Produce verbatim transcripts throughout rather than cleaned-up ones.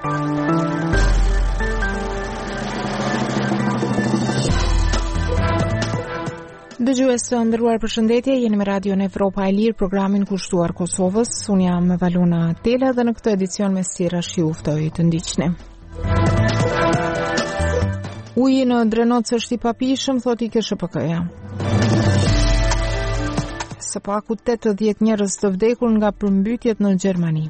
Dëgjues të nderuar, përshëndetje, jeni me Radio Evropa e Lirë, programin kushtuar Kosovës. Unë jam Valuna Tela dhe në këtë edicion me sirash ju ftoj të ndiqni. Uji në Drenoc është i papishëm, thot I K S H P K-ja. Së paku tetëdhjetë njerëz të vdekur nga përmbytjet në Gjermani.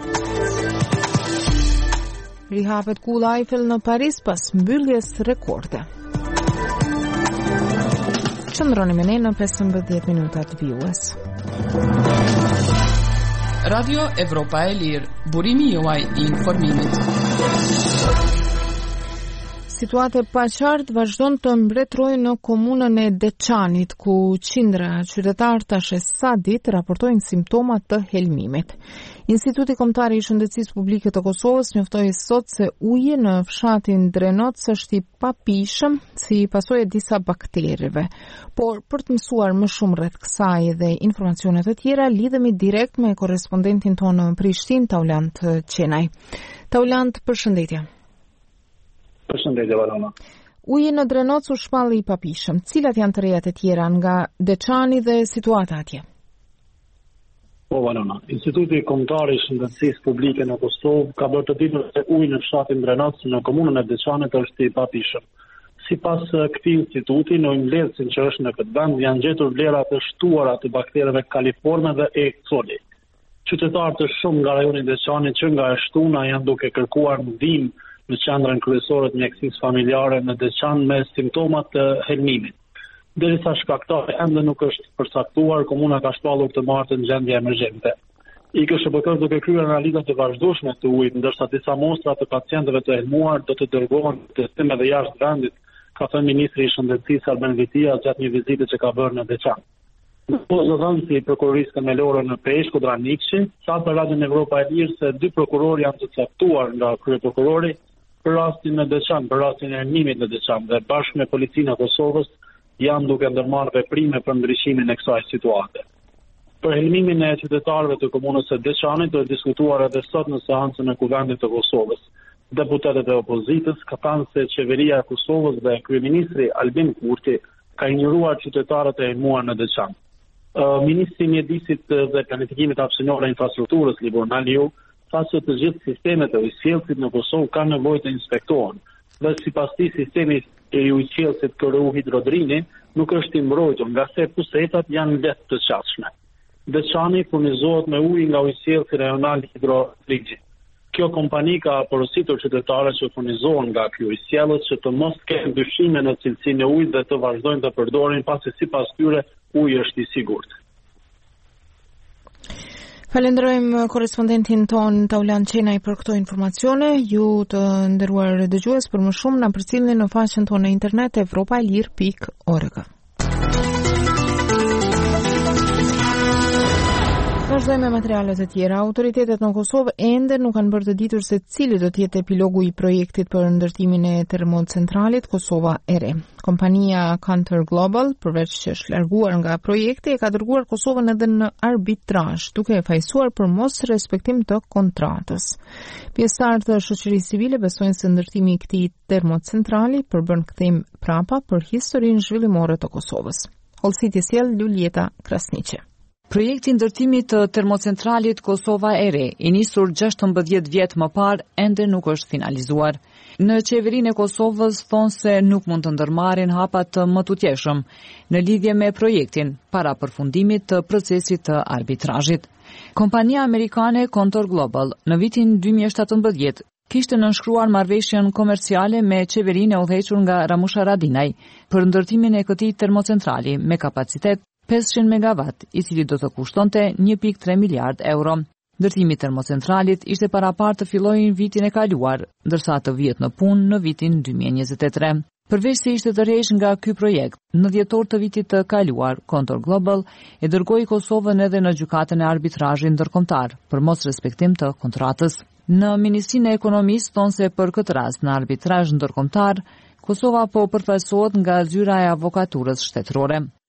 Rihapet kulla Eiffel në Paris pas mbylljes rekorde. Qëndroni me ne në pesëmbëdhjetë minutat vijues. Radio Evropa e Lirë, burimi juaj I informimit. Situata e paqartë vazhdon të mbretërojë në komunën e Deçanit, ku qindra qytetarë tash sa ditë raportojnë simptoma të helmimit. Instituti Kombëtar I Shëndetësisë Publike të Kosovës njoftoi sot se uji në fshatin Drenoc është I papishëm si pasojë e disa baktereve. Por për të mësuar më shumë rreth kësaj dhe informacione të tjera, lidhemi direkt me korrespondentin tonë në Prishtinë, Taulant Qenaj. Taulant, përshëndetje. Përshëndetje, Valona. Uji në Drenoc u shpalli I papishëm. Cilat janë të rejat e tjera nga Deçani dhe situata atje? Po, Valona. Instituti Kombëtar I Shëndetësisë Publike në Kosovë ka bërë të ditur se uji në fshatin Drenoc në komunën e Deçanit është I papishëm. Sipas këtij instituti, në ujëmbledhsin që është në këtë vend janë gjetur vlera të shtuara të baktereve kaliforme dhe E. coli. Qytetarë të shumë nga rajoni I Deçanit që nga e shtuna janë duke kërkuar ndihmë në qendrën kryesore të mjekësisë familjare në Deçan me simptomat të helmimit. Derisa shkaktari ende nuk është përcaktuar, komuna ka shpallur të martë në gjendje emergjente. I K S H P K duke kryer analiza të vazhdueshme të ujit, ndërsa disa mostra të pacientëve të helmuar do të dërgohen në testim edhe jashtë vendit, ka thënë ministri I Shëndetësisë Arben Vitia gjatë një vizite që ka bërë në Deçan. Në pozëdhënësi I prokurorisë themelore në Peshku Dranikshi, sa për Radio Evropa e Lirë se dy prokurorë janë të caktuar nga kryeprokurori për rastin në Deçan, për rastin e helmimit në Deçan dhe bashkë me policinë e Kosovës janë duke ndërmarrë veprime për ndryshimin e kësaj situate. Për helmimin e qytetarëve të komunës së Deçanit do të diskutuar edhe sot në seancën e Kuvendit të Kosovës. Deputetët e opozitës ka thënë se qeveria e Kosovës dhe kryeministri Albin Kurti ka injoruar qytetarët e helmuar në Deçan. Uh, Ministri I Mjedisit dhe Planifikimit Hapësinor e Infrastrukturës Libor Naliu tha se të gjithë sistemet e ujësjellësit në Kosovë kanë nevojë të inspektohen dhe sipas tij sistemi I ujësjellësit K R U Hidrodrini nuk është I mbrojtur nga se pusetat janë lehtë të qasshme. Deçani furnizohet me ujë nga ujësjellësi rajonal Hidrodrini. Kjo kompani ka porositur qytetarët që furnizohen nga ky ujësjellës që të mos kenë dyshime në cilësinë e ujit dhe të vazhdojnë të përdorin pasi sipas tyre uji është I sigurt. Falenderojmë korrespondentin ton Taulant Qenaj për këto informacione. Ju të nderuar dëgjues, për më shumë na përcjellni në faqen tonë në internet evropaelir pikë org. Vazhdojmë me materialet e tjera. Autoritetet në Kosovë ende nuk kanë bërë të ditur se cili do të jetë epilogu I projektit për ndërtimin e termocentralit Kosova E Re. Kompania Counter Global, përveç që është larguar nga projekti, e ka dërguar Kosovën edhe në arbitrazh, duke e fajsuar për mos respektim të kontratës. Pjesëtarët të shoqërisë civile besojnë se ndërtimi I këtij termocentrali përbën kthim prapa për historinë zhvillimore të Kosovës. Hollësiti sjell Luljeta Krasniqe. Projekti ndërtimi të termocentralit Kosova E Re, I nisur gjashtëmbëdhjetë vjet më parë, ende nuk është finalizuar. Në qeverinë e Kosovës thonë se nuk mund të ndërmarrin hapa të mëtutjeshëm në lidhje me projektin para përfundimit të procesit të arbitrazhit. Kompania amerikane Counter Global në vitin dy mijë e shtatëmbëdhjetë kishte nënshkruar marrëveshjen komerciale me qeverinë e udhëhequr nga Ramush Haradinaj për ndërtimin e këtij termocentrali me kapacitet pesëqind megawatt, I cili do të kushtonte një pikë tre miliard euro. Ndërtimi I termocentralit ishte parapar të fillojë vitin e kaluar, ndërsa të vihet në punë në vitin dy mijë e njëzet e tre. Përveç se ishte tërhequr nga ky projekt, në dhjetor të vitit të kaluar, Counter Global e dërgoi Kosovën edhe në gjykatën e arbitrazhit ndërkombëtar për mos respektim të kontratës. Në Ministrinë e Ekonomisë thonë se për këtë rast në arbitrazh ndërkombëtar, Kosova po përfaqësohet nga zyra e avokaturës shtetërore.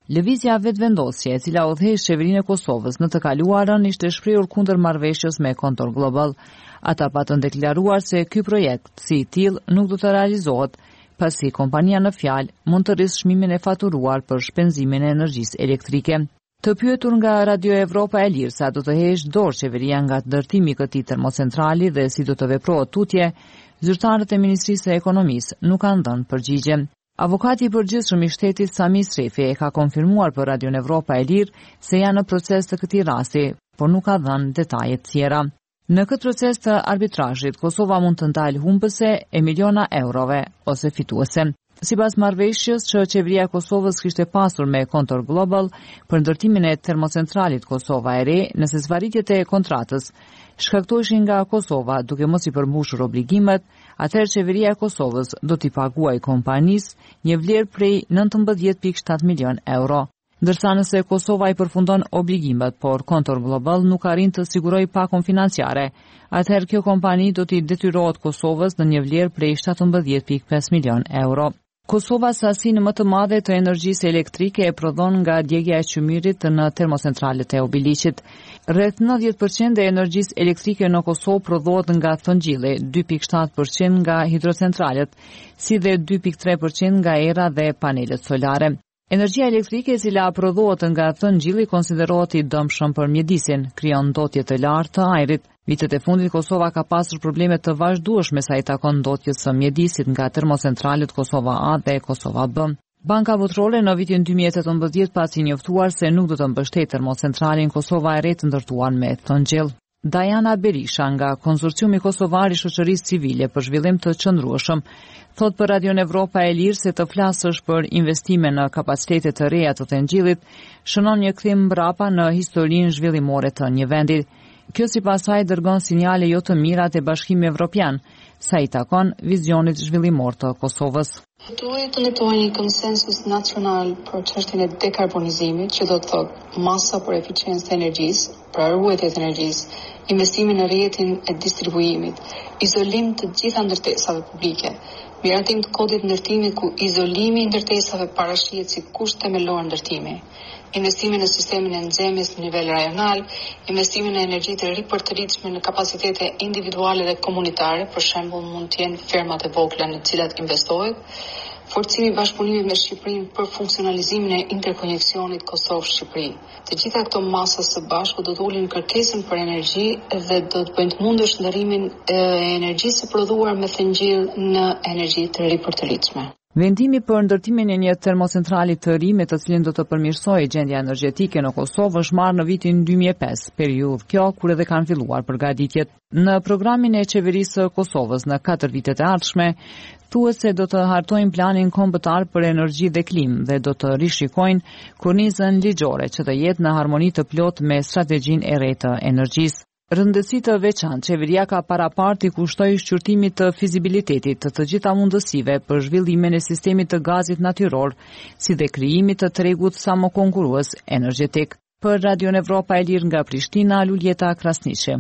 Lëvizja vetëvendosje, e cila udhëheq qeverinë e Kosovës në të kaluarën, ishte shprehur kundër marrëveshjes me Contour Global. Ata patën deklaruar se ky projekt si i tillë nuk do të realizohet, pasi kompania në fjalë mund të rrisë çmimin e faturuar për shpenzimin e energjisë elektrike. Të pyetur nga Radio Evropa e Lirë sa do të heqë dorë qeveria nga ndërtimi i këtij termocentrali dhe si do të veprohet tutje, zyrtarët e Ministrisë së Ekonomisë nuk kanë dhënë përgjigje. Avokati i përgjithshëm i shtetit Sami Srefi e ka konfirmuar për Radio Evropa e Lirë se janë në proces të këtij rasti, por nuk ka dhënë detaje të tjera. Në këtë proces të arbitrazhit, Kosova mund të ndalë humbëse e miliona eurove ose fituese. Sipas marrëveshjes që qeveria e Kosovës kishte pasur me Contour Global për ndërtimin e termocentralit Kosova e Re, nëse zvarritjet e kontratës shkaktoheshin nga Kosova duke mos i përmbushur obligimet, atëherë qeveria e Kosovës do t'i paguajë kompanisë një vlerë prej nëntëmbëdhjetë pikë shtatë milion euro. Ndërsa nëse Kosova i përfundon obligimet, por Contour Global nuk arrin të sigurojë pakon financiare, atëherë kjo kompani do t'i detyrohet Kosovës në një vlerë prej shtatëmbëdhjetë pikë pesë milion euro. Kosova sasinë më të madhe të energjisë elektrike e prodhon nga djegja e qymyrit në termocentralet e Obiliqit. Rreth nëntëdhjetë përqind e energjisë elektrike në Kosovë prodhohet nga thongjilli, dy pikë shtatë përqind nga hidrocentralet, si dhe dy pikë tre përqind nga era dhe panelet solare. Energjia elektrike e cila prodhohet nga thongjilli konsiderohet i dëmshëm për mjedisin, krijon ndotje të lartë të ajrit. Vitet e fundit Kosova ka pasur probleme të vazhdueshme sa i takon ndotjes së mjedisit nga termocentralet Kosova A dhe Kosova B. Banka Botrore në vitin dy mijë e tetëmbëdhjetë pasi njoftuar se nuk do të mbështetë termocentralin Kosova e Re të ndërtuar me thongjill. Dajana Berisha nga Konsorciumi Kosovar i Shoqërisë Civile për Zhvillim të Qëndrueshëm thot për Radio Evropa e Lirë se të flasësh për investime në kapacitete të reja të thongjillit shënon një kthim mbrapa në historinë zhvillimore të një vendi. Kjo sipas saj dërgon sinjale jo të mira te Bashkimi Evropian, sa i takon vizionit zhvillimor të Kosovës. Duhet të ndërtohet një konsensus nacional për çështjen e dekarbonizimit, që do të thotë masa për eficiencë të energjisë, për ruajtje të energjisë, investimin në rrjetin e distribuimit, izolim të gjitha ndërtesave publike, miratim të kodit ndërtimit ku izolimi i ndërtesave parashihet si kusht themelor ndërtimi, investimin në sistemin e nxemjes në nivel rajonal, investimin në energji të ripërtëritshme në kapacitete individuale dhe komunitare, për shembull mund të jenë fermat e vogla në të cilat investohet, forcimi i bashkëpunimit me Shqipërinë për funksionalizimin e interkoneksionit Kosovë-Shqipëri. Të gjitha këto masa së bashku do të ulin kërkesën për energji dhe do të bëjnë të mundësh ndërrimin e energjisë së prodhuar me thongjil në energji të ripërtëritshme. Vendimi për ndërtimin e një termocentrali të ri me të cilin do të përmirësojë gjendja energjetike në Kosovë është marrë në vitin dy mijë e pesë, periudhë kjo kur edhe kanë filluar përgatitjet. Në programin e qeverisë së Kosovës në katër vitet e ardhshme, thuhet se do të hartojnë planin kombëtar për energji dhe klimë dhe do të rishikojnë kornizën ligjore që të jetë në harmoni të plotë me strategjinë e re të energjisë. Rëndësi të veçantë qeveria ka parapartë i kushtoi shqyrtimit të fizibilitetit të të gjitha mundësive për zhvillimin e sistemit të gazit natyror, si dhe krijimit të tregut samokonkurrues energjetik. Për Radio Evropa e Lirë nga Prishtina, Luljeta Krasniqi.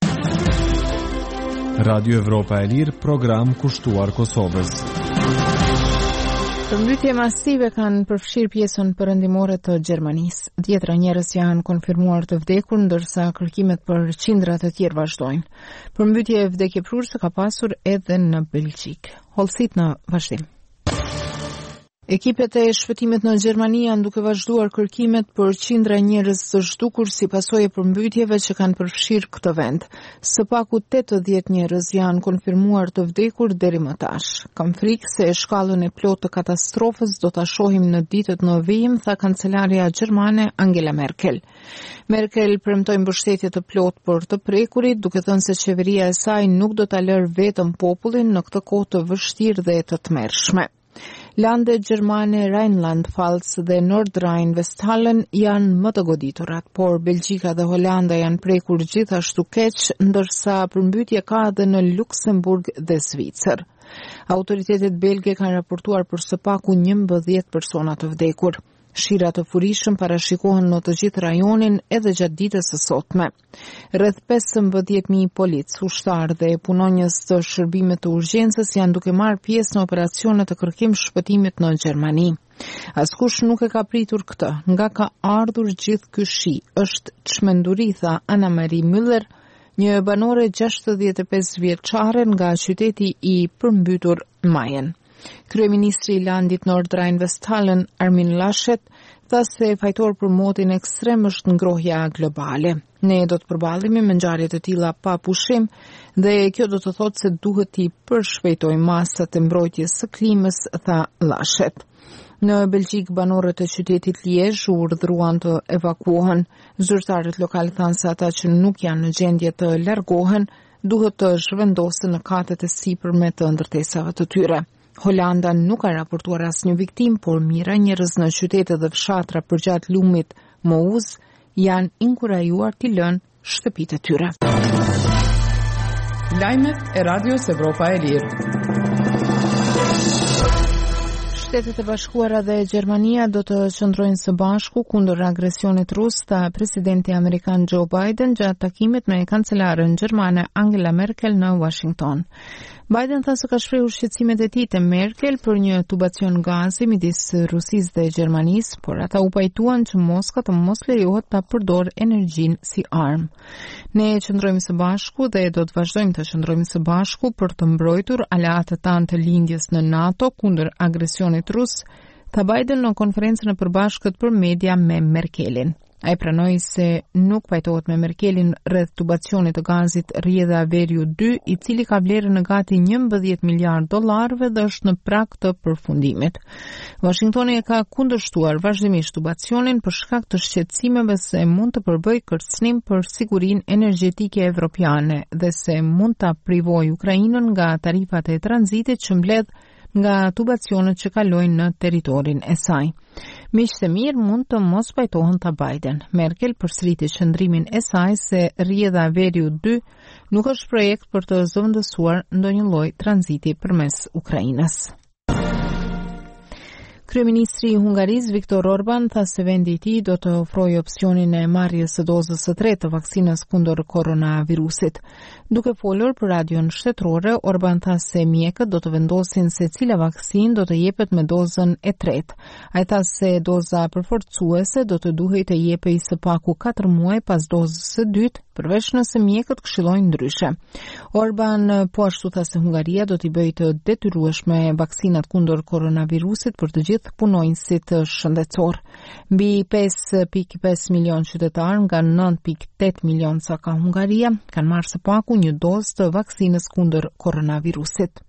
Radio Evropa e Lirë, program kushtuar Kosovës. Përmbytje masive kanë përfshirë pjesën perëndimore të Gjermanisë. Dhjetra njerëz janë konfirmuar të vdekur, ndërsa kërkimet për qindra të tjerë vazhdojnë. Përmbytje vdekjeprurëse ka pasur edhe në Belgjik. Hollësit në vazhdim. Ekipet e shpëtimit në Gjermani janë duke vazhduar kërkimet për qindra njerëz të zhdukur si pasojë e përmbytjeve që kanë përfshirë këtë vend. Së paku tetëdhjetë njerëz janë konfirmuar të vdekur deri më tash. Kam frikë se shkallën e plotë të katastrofës do ta shohim në ditët në vijim, tha kancelaria gjermane Angela Merkel. Merkel premtoi mbështetje të plotë për të prekurit, duke thënë se qeveria e saj nuk do ta lërë vetëm popullin në këtë kohë të vështirë dhe të tmerrshme. Landet gjermane Rheinland-Pfalz dhe Nordrhein-Westfalen janë më të goditurat, por Belgjika dhe Holanda janë prekur gjithashtu keq, ndërsa përmbytje ka edhe në Luksemburg dhe Zvicër. Autoritetet belge kanë raportuar për së paku njëmbëdhjetë persona të vdekur. Shira të furishëm parashikohen në të gjithë rajonin edhe gjatë ditës së sotme. Rreth pesëmbëdhjetë mijë polic, ushtar dhe punonjës të shërbimit të urgjencës janë duke marrë pjesë në operacione të kërkim shpëtimit në Gjermani. Askush nuk e ka pritur këtë, nga ka ardhur gjithë ky shi, është çmenduri, tha Anna Marie Müller, një banore gjashtëdhjetë e pesë vjeçare nga qyteti i përmbytur Majen. Kryeministri i landit Nordrhein-Westfalen, Armin Laschet, tha se fajtor për motin ekstrem është ngrohja globale. Ne do të përballemi me ngjarje të tilla pa pushim dhe kjo do të thotë se duhet të përshpejtojmë masat e mbrojtjes së klimës, tha Laschet. Në Belgjik, banorët e qytetit Liezh u urdhëruan të evakuohen. Zyrtarët lokal thanë se ata që nuk janë në gjendje të largohen duhet të zhvendosen në katet e sipërme të ndërtesave të tyre. Holanda nuk ka raportuar asnjë viktim, por mijëra njerëz në qytete dhe fshatra përgjatë lumit Mouz janë inkurajuar të lënë shtëpitë e tyre. Lajmet e Radios Evropa e Lirë. Shtetet e Bashkuara dhe Gjermania do të qëndrojnë së bashku kundër agresionit rus, tha presidenti amerikan Joe Biden gjatë takimit me kancelaren gjermane Angela Merkel në Washington. Biden tha se ka shprehur shqetësimet e tij te Merkel për një tubacion gazi midis Rusisë dhe Gjermanisë, por ata u pajtuan që Moska të mos lejohet ta përdorë energjinë si armë. Ne qëndrojmë së bashku dhe do të vazhdojmë të qëndrojmë së bashku për të mbrojtur aleatët tanë të lindjes në NATO kundër agresionit rus, tha Biden në konferencën e përbashkët për media me Merkelin. Ai pranoi se nuk pajtohet me Merkelin rreth tubacionit të gazit rrjedha Veriu dy, i cili ka vlerën në gati njëmbëdhjetë miliardë dollarëve dhe është në prag të përfundimit. Washingtoni e ka kundërshtuar vazhdimisht tubacionin për shkak të shqetësimeve se mund të përbëjë kërcënim për sigurinë energjetike evropiane dhe se mund ta privojë Ukrainën nga tarifat e tranzitit që mbledh nga tubacionet që kalojnë në territorin e saj. Miqtë e mirë mund të mos pajtohen, tha Biden. Merkel përsëriti qëndrimin e saj se rrjedha Veriu dy nuk është projekt për të zëvendësuar ndonjë lloj tranziti përmes Ukrainës. Kryeministri i Hungarisë Viktor Orban tha se vendi i tij do të ofrojë opsionin e marrjes së dozës së tretë të vaksinës kundër koronavirusit. Duke folur për radion shtetërore, Orban tha se mjekët do të vendosin se cila vaksinë do të jepet me dozën e tretë. Ai tha se doza përforcuese do të duhej të jepej së paku katër muaj pas dozës së dytë, përveç nëse mjekët këshillojnë ndryshe. Orban po ashtu tha se Hungaria do t'i bëjë të detyrueshme vaksinat kundër koronavirusit për të gjithë punonjësit shëndetësor. Mbi pesë pikë pesë milion qytetar nga nëntë pikë tetë milion sa ka Hungaria kanë marrë së paku një dozë të vaksinës kundër koronavirusit.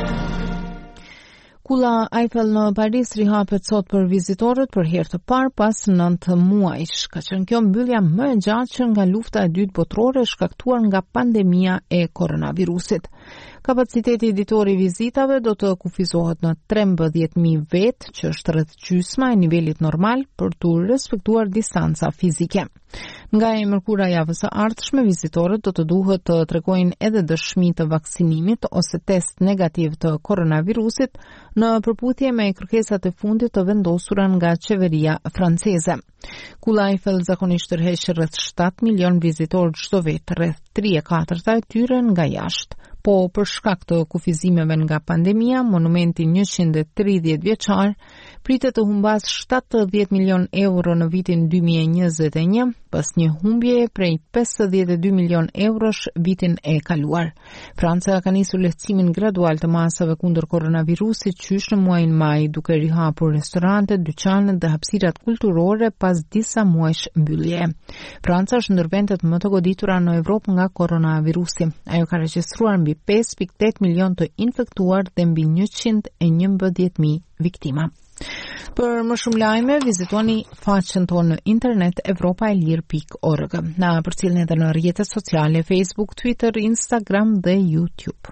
Kulla Eiffel në Paris rihapet sot për vizitorët për herë të parë pas nëntë muajsh. Ka qenë kjo mbyllja më e gjatë nga lufta e dytë botërore shkaktuar nga pandemia e koronavirusit. Kapaciteti ditori vizitave do të kufizohet në trembëdhjetë mijë vetë, që është rreth gjysma e nivelit normal për të respektuar distanca fizike. Nga e mërkura javës së ardhshme, vizitorët do të duhet të tregojnë edhe dëshmi të vaksinimit ose test negativ të koronavirusit në përputhje me kërkesat e fundit të vendosura nga qeveria franceze. Kulla Eiffel zakonisht tërheq rreth shtatë milion vizitorë çdo vit, rreth tre e katërta e tyre nga jashtë. Po për shkak të kufizimeve nga pandemia, monumenti njëqind e tridhjetë vjeçar pritet të humbas shtatëdhjetë milion euro në vitin dy mijë e njëzet e një, pas një humbjeje prej pesëdhjetë e dy milion eurosh vitin e kaluar. Franca ka nisur lehtësimin gradual të masave kundër koronavirusit qysh në muajin maj, duke rihapur restorantet, dyqanet dhe hapësirat kulturore pas disa muajsh mbyllje. Franca është ndër vendet më të goditura në Evropë nga koronavirusi. Ajo ka regjistruar mbi pesë pikë tetë milion të infektuar dhe mbi njëqind e njëmbëdhjetë mijë viktima. Për më shumë lajme, vizitoni faqen tonë në internet evropaelir pikë org. Na përcjellni edhe në rrjetet sociale Facebook, Twitter, Instagram dhe YouTube.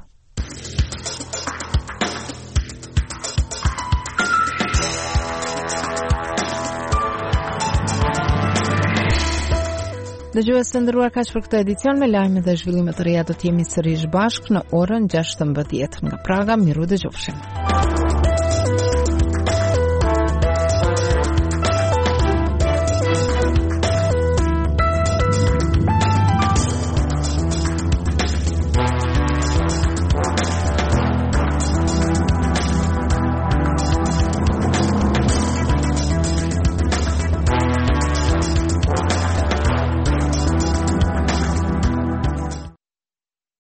Dëgjues të nderuar, kaq për këtë edicion. Me lajme dhe zhvillime të reja do të jemi sërish bashkë në orën gjashtëmbëdhjetë. Nga Praga, miru dëgjofshim.